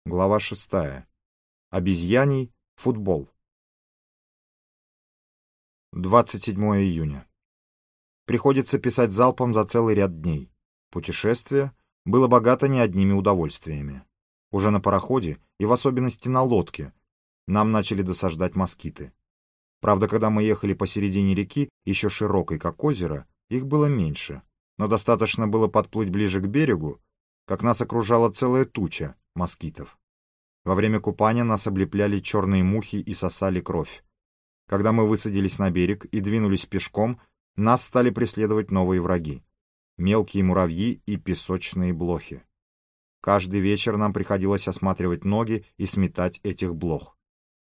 Глава 6. Обезьяний футбол. 27 июня. Приходится писать залпом за целый ряд дней. Путешествие было богато не одними удовольствиями. Уже на пароходе, и в особенности на лодке, нам начали досаждать москиты. Правда, когда мы ехали посередине реки, еще широкой, как озеро, их было меньше, но достаточно было подплыть ближе к берегу, как нас окружала целая туча москитов. Во время купания нас облепляли черные мухи и сосали кровь. Когда мы высадились на берег и двинулись пешком, нас стали преследовать новые враги — мелкие муравьи и песочные блохи. Каждый вечер нам приходилось осматривать ноги и сметать этих блох.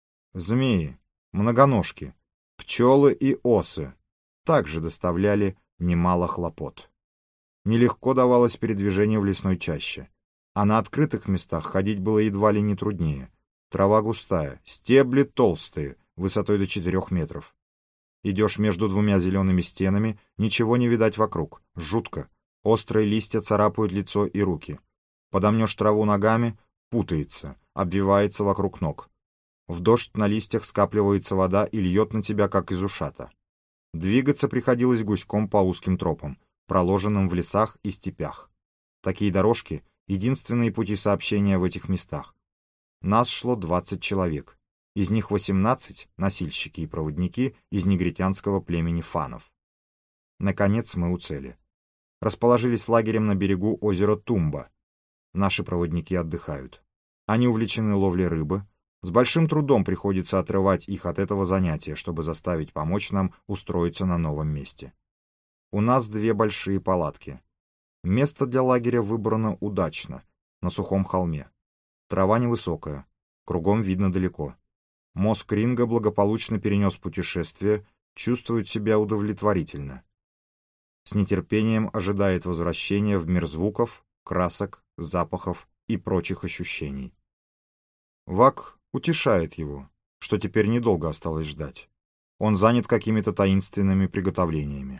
Змеи, многоножки, пчелы и осы также доставляли немало хлопот. Нелегко давалось передвижение в лесной чаще, а на открытых местах ходить было едва ли не труднее. Трава густая, стебли толстые, высотой до 4 метров. Идешь между двумя зелеными стенами, ничего не видать вокруг, жутко. Острые листья царапают лицо и руки. Подомнешь траву ногами — путается, обвивается вокруг ног. В дождь на листьях скапливается вода и льет на тебя, как из ушата. Двигаться приходилось гуськом по узким тропам, проложенным в лесах и степях. Такие дорожки — единственные пути сообщения в этих местах. Нас шло 20 человек. Из них 18 — носильщики и проводники из негритянского племени фанов. Наконец мы у цели. Расположились лагерем на берегу озера Тумба. Наши проводники отдыхают. Они увлечены ловлей рыбы. С большим трудом приходится отрывать их от этого занятия, чтобы заставить помочь нам устроиться на новом месте. У нас 2 большие палатки. Место для лагеря выбрано удачно, на сухом холме. Трава невысокая, кругом видно далеко. Мозг Ринга благополучно перенес путешествие, чувствует себя удовлетворительно. С нетерпением ожидает возвращения в мир звуков, красок, запахов и прочих ощущений. Вак утешает его, что теперь недолго осталось ждать. Он занят какими-то таинственными приготовлениями.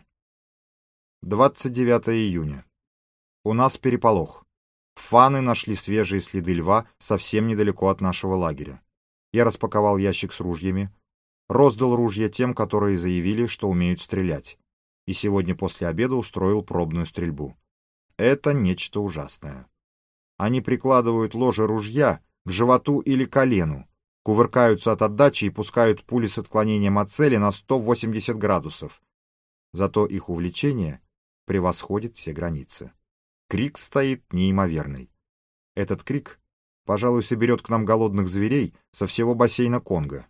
29 июня. У нас переполох. Фаны нашли свежие следы льва совсем недалеко от нашего лагеря. Я распаковал ящик с ружьями, роздал ружья тем, которые заявили, что умеют стрелять, и сегодня после обеда устроил пробную стрельбу. Это нечто ужасное. Они прикладывают ложе ружья к животу или колену, кувыркаются от отдачи и пускают пули с отклонением от цели на 180 градусов. Зато их увлечение превосходит все границы. Крик стоит неимоверный. Этот крик, пожалуй, соберет к нам голодных зверей со всего бассейна Конго.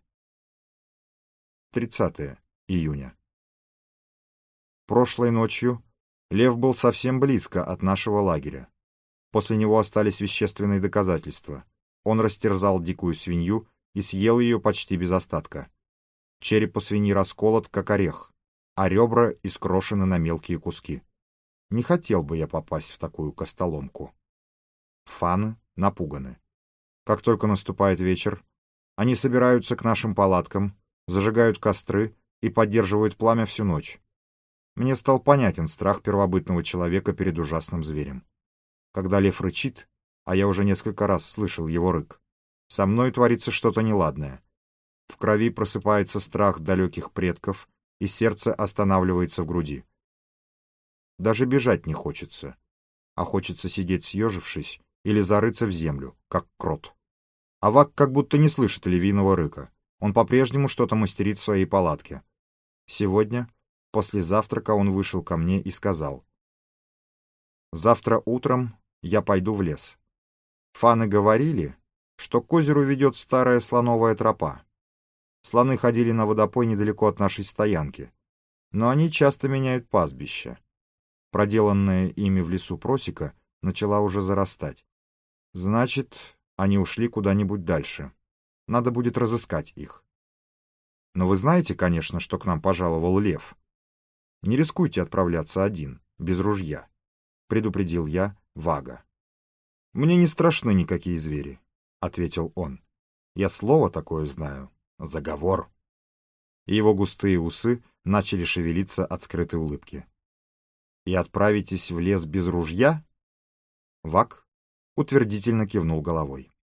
30 июня. Прошлой ночью лев был совсем близко от нашего лагеря. После него остались вещественные доказательства. Он растерзал дикую свинью и съел ее почти без остатка. Череп у свиньи расколот, как орех, а ребра искрошены на мелкие куски. Не хотел бы я попасть в такую костоломку. Фаны напуганы. Как только наступает вечер, они собираются к нашим палаткам, зажигают костры и поддерживают пламя всю ночь. Мне стал понятен страх первобытного человека перед ужасным зверем. Когда лев рычит, а я уже несколько раз слышал его рык, со мной творится что-то неладное. В крови просыпается страх далеких предков, и сердце останавливается в груди. Даже бежать не хочется, а хочется сидеть съежившись или зарыться в землю, как крот. А Вак как будто не слышит львиного рыка. Он по-прежнему что-то мастерит в своей палатке. Сегодня, после завтрака, он вышел ко мне и сказал: «Завтра утром я пойду в лес. Фаны говорили, что к озеру ведет старая слоновая тропа. Слоны ходили на водопой недалеко от нашей стоянки, но они часто меняют пастбище. Проделанная ими в лесу просека начала уже зарастать. Значит, они ушли куда-нибудь дальше. Надо будет разыскать их. Но вы знаете, конечно, что к нам пожаловал лев. Не рискуйте отправляться один, без ружья», — предупредил я Вага. «Мне не страшны никакие звери», — ответил он. «Я слово такое знаю. Заговор». И его густые усы начали шевелиться от скрытой улыбки. «И отправитесь в лес без ружья?» Вак утвердительно кивнул головой.